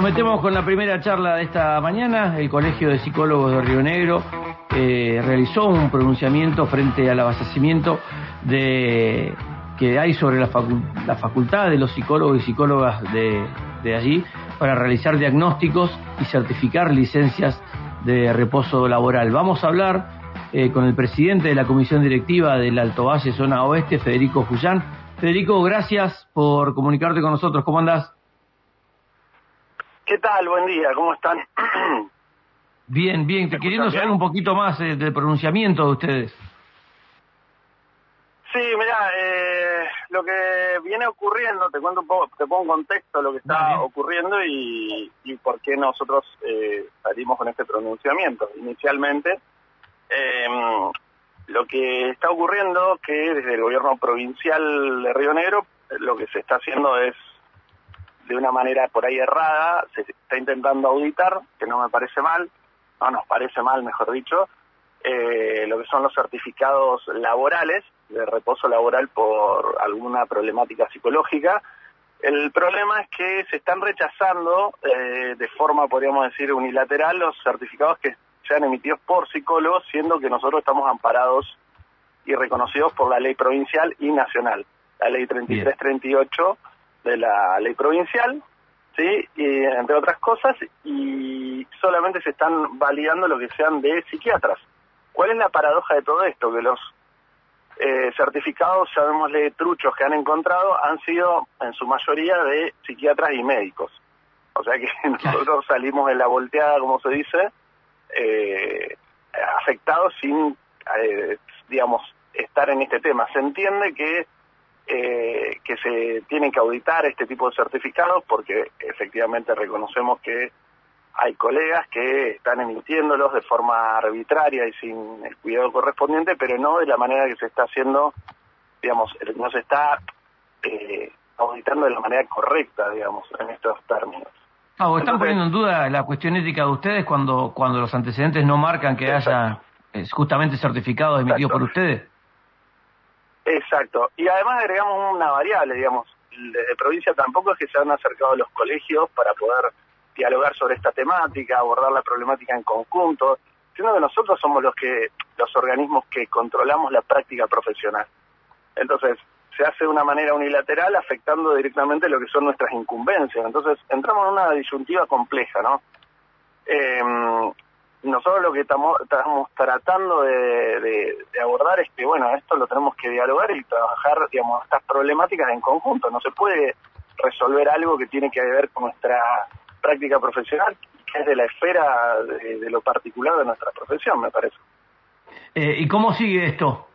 metemos con la primera charla de esta mañana. El Colegio de Psicólogos de Río Negro realizó un pronunciamiento frente al abastecimiento que hay sobre la facultad de los psicólogos y psicólogas de allí para realizar diagnósticos y certificar licencias de reposo laboral. Vamos a hablar con el presidente de la Comisión Directiva del Alto Valle, Zona Oeste, Federico Fullán. Federico, gracias por comunicarte con nosotros. ¿Cómo andás? ¿Qué tal? Buen día, ¿cómo están? Bien, bien. Queriendo saber un poquito más del pronunciamiento de ustedes. Sí, mirá, lo que viene ocurriendo, te cuento un poco, te pongo en contexto lo que está ocurriendo y por qué nosotros salimos con este pronunciamiento. Inicialmente, lo que está ocurriendo que desde el gobierno provincial de Río Negro lo que se está haciendo es, de una manera por ahí errada, se está intentando auditar, que no me parece mal, no nos parece mal, mejor dicho, lo que son los certificados laborales, de reposo laboral por alguna problemática psicológica. El problema es que se están rechazando de forma, podríamos decir, unilateral los certificados que sean emitidos por psicólogos, siendo que nosotros estamos amparados y reconocidos por la ley provincial y nacional, la ley 3338 de la ley provincial, ¿sí? Y entre otras cosas, y solamente se están validando lo que sean de psiquiatras. ¿Cuál es la paradoja de todo esto? Que los certificados, llamémosle truchos, que han encontrado, han sido en su mayoría de psiquiatras y médicos. O sea que nosotros salimos de la volteada, como se dice, afectados sin, digamos, estar en este tema. Se entiende que se tienen que auditar este tipo de certificados porque efectivamente reconocemos que hay colegas que están emitiéndolos de forma arbitraria y sin el cuidado correspondiente, pero no de la manera que se está haciendo, digamos, no se está auditando de la manera correcta, digamos, en estos términos. ¿O están poniendo en duda la cuestión ética de ustedes cuando los antecedentes no marcan que haya justamente certificados emitidos por ustedes? Exacto. Y además agregamos una variable, digamos, desde provincia tampoco es que se han acercado a los colegios para poder dialogar sobre esta temática, abordar la problemática en conjunto, sino que nosotros somos los organismos que controlamos la práctica profesional. Entonces, se hace de una manera unilateral afectando directamente lo que son nuestras incumbencias. Entonces, entramos en una disyuntiva compleja, ¿no? Nosotros lo que estamos tratando de abordar es que, bueno, esto lo tenemos que dialogar y trabajar, digamos, estas problemáticas en conjunto. No se puede resolver algo que tiene que ver con nuestra práctica profesional, que es de la esfera de lo particular de nuestra profesión, me parece. ¿Y cómo sigue esto?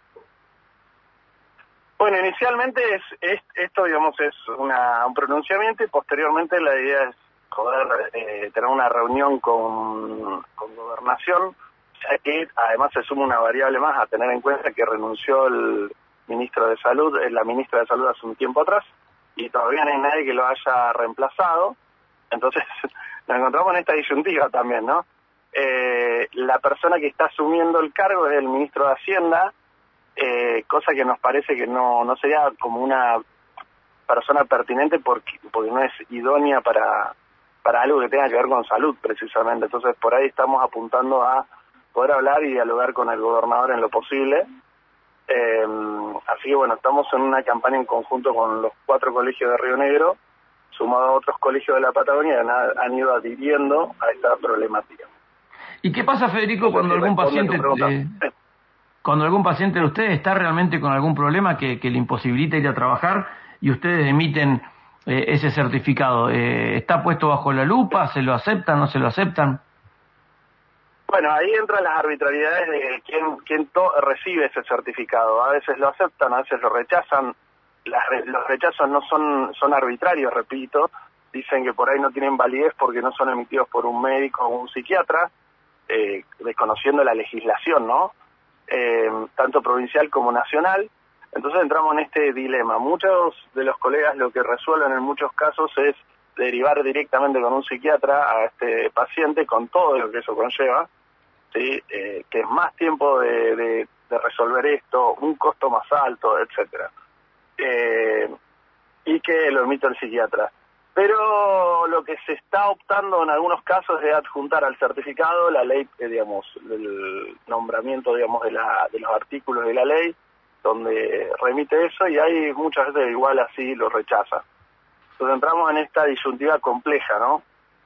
Bueno, inicialmente esto, digamos, es un pronunciamiento y posteriormente la idea es poder tener una reunión con Gobernación, ya que además se suma una variable más a tener en cuenta que renunció el ministro de Salud, la ministra de Salud hace un tiempo atrás, y todavía no hay nadie que lo haya reemplazado. Entonces nos encontramos en esta disyuntiva también, ¿no? La persona que está asumiendo el cargo es el ministro de Hacienda, cosa que nos parece que no sería como una persona pertinente porque no es idónea para algo que tenga que ver con salud, precisamente. Entonces, por ahí estamos apuntando a poder hablar y dialogar con el gobernador en lo posible. Así que, bueno, estamos en una campaña en conjunto con los 4 colegios de Río Negro, sumado a otros colegios de la Patagonia, que han ido adhiriendo a esta problemática. ¿Y qué pasa, Federico, cuando algún paciente de ustedes está realmente con algún problema que le imposibilita ir a trabajar y ustedes emiten ese certificado? ¿Está puesto bajo la lupa? ¿Se lo aceptan? ¿No se lo aceptan? Bueno, ahí entran las arbitrariedades de quién recibe ese certificado. A veces lo aceptan, a veces lo rechazan. Los rechazos no son arbitrarios, repito. Dicen que por ahí no tienen validez porque no son emitidos por un médico o un psiquiatra, desconociendo la legislación, ¿no? Tanto provincial como nacional. Entonces entramos en este dilema. Muchos de los colegas lo que resuelven en muchos casos es derivar directamente con un psiquiatra a este paciente con todo lo que eso conlleva, ¿sí? Que es más tiempo de resolver esto, un costo más alto, etcétera. Y que lo emite el psiquiatra. Pero lo que se está optando en algunos casos es adjuntar al certificado la ley, digamos, el nombramiento, digamos, de los artículos de la ley, donde remite eso, y hay muchas veces igual así lo rechaza. Entonces entramos en esta disyuntiva compleja, ¿no?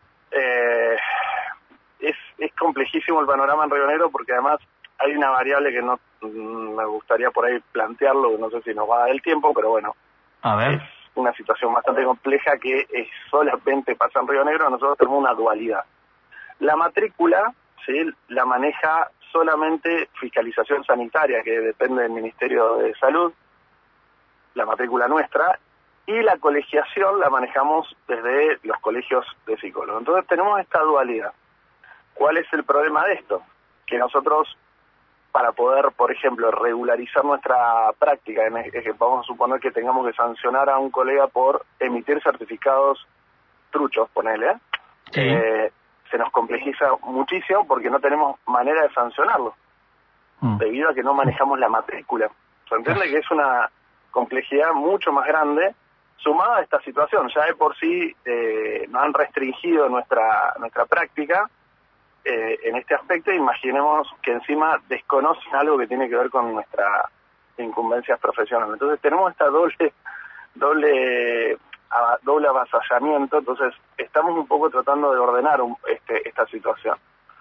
Es complejísimo el panorama en Río Negro, porque además hay una variable que no me gustaría por ahí plantearlo, no sé si nos va a dar el tiempo, pero bueno. A ver. Es una situación bastante compleja que solamente pasa en Río Negro. Nosotros tenemos una dualidad. La matrícula, ¿sí?, la maneja solamente Fiscalización Sanitaria, que depende del Ministerio de Salud, la matrícula nuestra, y la colegiación la manejamos desde los colegios de psicólogos. Entonces tenemos esta dualidad. ¿Cuál es el problema de esto? Que nosotros, para poder, por ejemplo, regularizar nuestra práctica, vamos a suponer que tengamos que sancionar a un colega por emitir certificados truchos, ponele, sí. Se nos complejiza muchísimo porque no tenemos manera de sancionarlo, debido a que no manejamos la matrícula. ¿Se entiende? Que es una complejidad mucho más grande, sumada a esta situación. Ya de por sí nos han restringido nuestra práctica, en este aspecto. Imaginemos que encima desconocen algo que tiene que ver con nuestras incumbencias profesionales. Entonces tenemos esta doble avasallamiento. Entonces estamos un poco tratando de ordenar esta situación.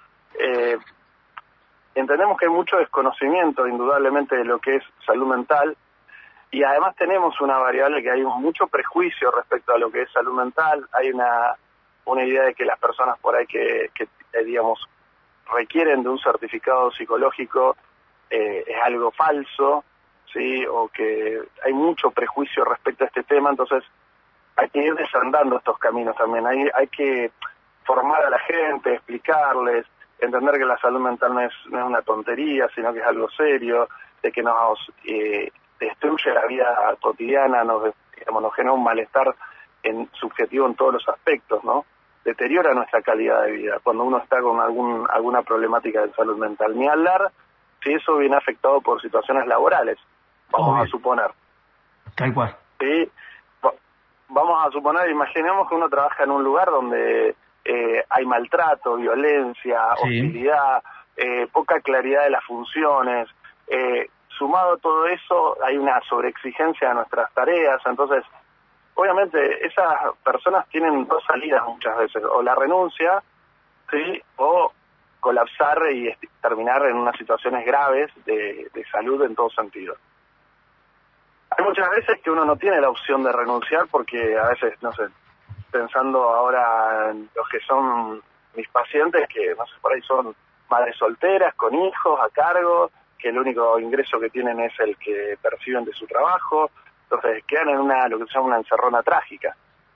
Entendemos que hay mucho desconocimiento, indudablemente, de lo que es salud mental, y además tenemos una variable que hay mucho prejuicio respecto a lo que es salud mental. Hay una idea de que las personas por ahí que digamos, requieren de un certificado psicológico es algo falso, ¿sí? O que hay mucho prejuicio respecto a este tema. Entonces hay que ir desandando estos caminos también. Hay que formar a la gente, explicarles, entender que la salud mental no es una tontería, sino que es algo serio, de que nos destruye la vida cotidiana, nos genera un malestar subjetivo en todos los aspectos, ¿no? Deteriora nuestra calidad de vida cuando uno está con alguna problemática de salud mental. Ni hablar si eso viene afectado por situaciones laborales, vamos a suponer. Tal cual. Sí, vamos a suponer, imaginemos que uno trabaja en un lugar donde hay maltrato, violencia, hostilidad, poca claridad de las funciones. Sumado a todo eso, hay una sobreexigencia de nuestras tareas. Entonces, obviamente, esas personas tienen dos salidas muchas veces: o la renuncia, ¿sí?, o colapsar y terminar en unas situaciones graves de salud en todo sentido. Hay muchas veces que uno no tiene la opción de renunciar porque a veces, no sé, pensando ahora en los que son mis pacientes, que no sé, por ahí son madres solteras, con hijos a cargo, que el único ingreso que tienen es el que perciben de su trabajo. Entonces quedan en lo que se llama una encerrona trágica.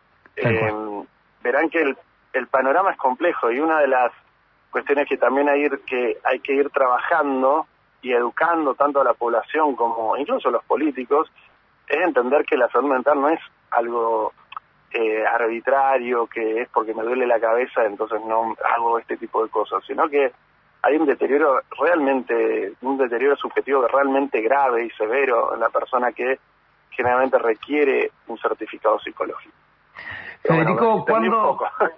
Verán que el panorama es complejo, y una de las cuestiones que también hay que ir trabajando y educando tanto a la población como incluso a los políticos es entender que la salud mental no es algo arbitrario, que es porque me duele la cabeza entonces no hago este tipo de cosas, sino que hay un deterioro subjetivo realmente grave y severo en la persona que generalmente requiere un certificado psicológico. Federico, ¿cuándo?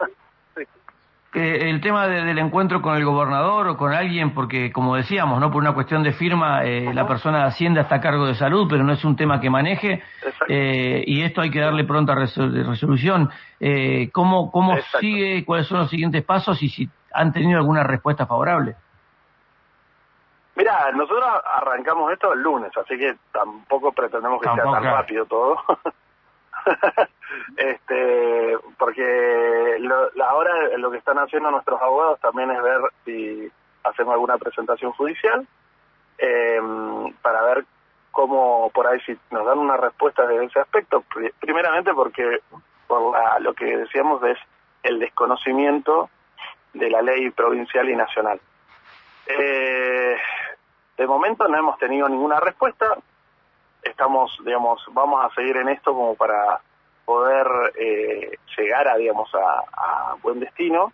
El tema del encuentro con el gobernador o con alguien, porque como decíamos, no por una cuestión de firma, la persona de Hacienda está a cargo de salud, pero no es un tema que maneje, y esto hay que darle pronta resolución. ¿Cómo sigue? ¿Cuáles son los siguientes pasos? Y si han tenido alguna respuesta favorable. Mira, nosotros arrancamos esto el lunes, así que tampoco pretendemos que sea tan rápido todo. Porque ahora lo que están haciendo nuestros abogados también es ver si hacemos alguna presentación judicial, para ver cómo por ahí si nos dan una respuesta de ese aspecto. Primeramente porque lo que decíamos es el desconocimiento de la ley provincial y nacional. De momento no hemos tenido ninguna respuesta. Vamos a seguir en esto como para poder llegar a buen destino.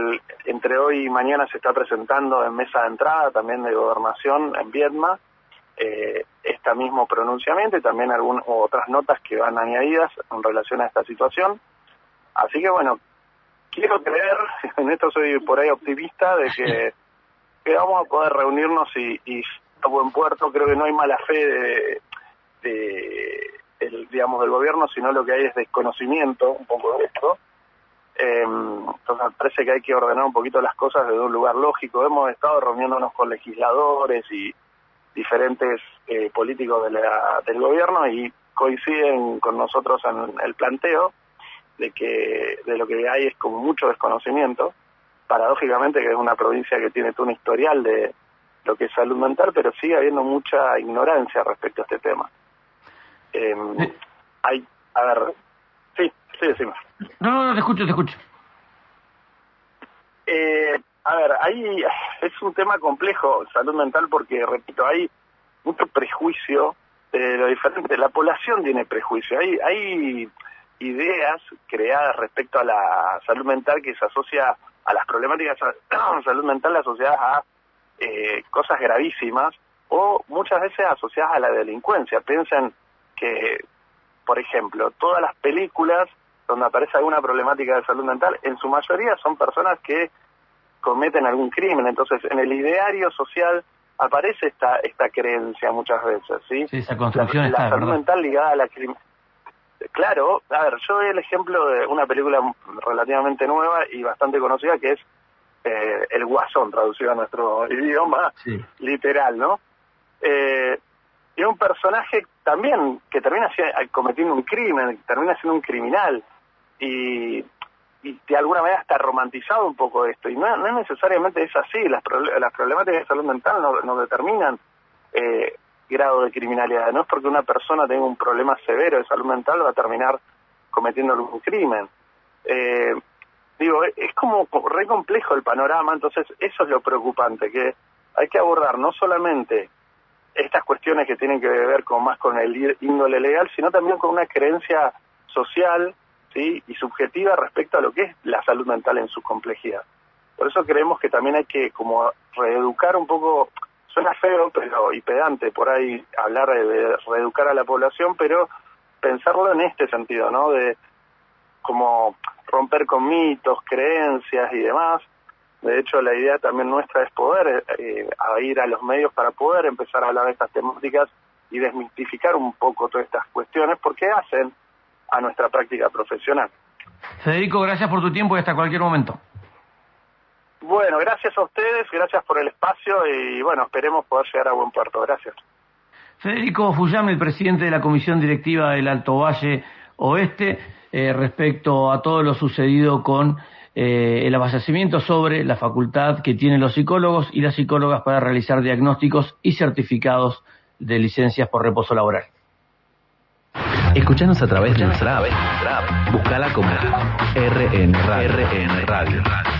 Entre hoy y mañana se está presentando en mesa de entrada también de gobernación en Viedma este mismo pronunciamiento y también otras notas que van añadidas en relación a esta situación. Así que bueno, quiero creer, en esto soy por ahí optimista, de que vamos a poder reunirnos y a buen puerto. Creo que no hay mala fe digamos, del gobierno, sino lo que hay es desconocimiento un poco de esto. Entonces me parece que hay que ordenar un poquito las cosas desde un lugar lógico. Hemos estado reuniéndonos con legisladores y diferentes políticos del gobierno y coinciden con nosotros en el planteo de lo que hay es como mucho desconocimiento, paradójicamente, que es una provincia que tiene todo un historial de lo que es salud mental, pero sigue habiendo mucha ignorancia respecto a este tema. A ver, sí, decime. No, te escucho. A ver, ahí es un tema complejo, salud mental, porque, repito, hay mucho prejuicio de lo diferente. La población tiene prejuicio. Hay ideas creadas respecto a la salud mental que se asocia a las problemáticas de salud mental asociadas a cosas gravísimas o muchas veces asociadas a la delincuencia. Piensen que, por ejemplo, todas las películas donde aparece alguna problemática de salud mental, en su mayoría son personas que cometen algún crimen. Entonces, en el ideario social aparece esta creencia muchas veces, ¿sí? Sí, esa construcción la salud mental ligada a la criminalidad. Claro, a ver, yo doy el ejemplo de una película relativamente nueva y bastante conocida que es El Guasón, traducido a nuestro idioma, sí, literal, ¿no? Y un personaje también que termina cometiendo un crimen, termina siendo un criminal y de alguna manera está romantizado un poco esto, y no necesariamente es así. Las problemáticas de salud mental no determinan grado de criminalidad. No es porque una persona tenga un problema severo de salud mental va a terminar cometiendo algún crimen. Es como re complejo el panorama. Entonces eso es lo preocupante, que hay que abordar no solamente estas cuestiones que tienen que ver más con el índole legal, sino también con una creencia social, ¿sí?, y subjetiva respecto a lo que es la salud mental en su complejidad. Por eso creemos que también hay que como reeducar un poco. Suena feo y pedante por ahí hablar de reeducar a la población, pero pensarlo en este sentido, ¿no? De como romper con mitos, creencias y demás. De hecho, la idea también nuestra es poder ir a los medios para poder empezar a hablar de estas temáticas y desmitificar un poco todas estas cuestiones, porque hacen a nuestra práctica profesional. Federico, gracias por tu tiempo y hasta cualquier momento. Bueno, gracias a ustedes, gracias por el espacio y bueno, esperemos poder llegar a buen puerto. Gracias. Federico Fullame, el presidente de la Comisión Directiva del Alto Valle Oeste, respecto a todo lo sucedido con el abastecimiento sobre la facultad que tienen los psicólogos y las psicólogas para realizar diagnósticos y certificados de licencias por reposo laboral. Escuchanos a través de nuestra app. Búscala como RN Radio.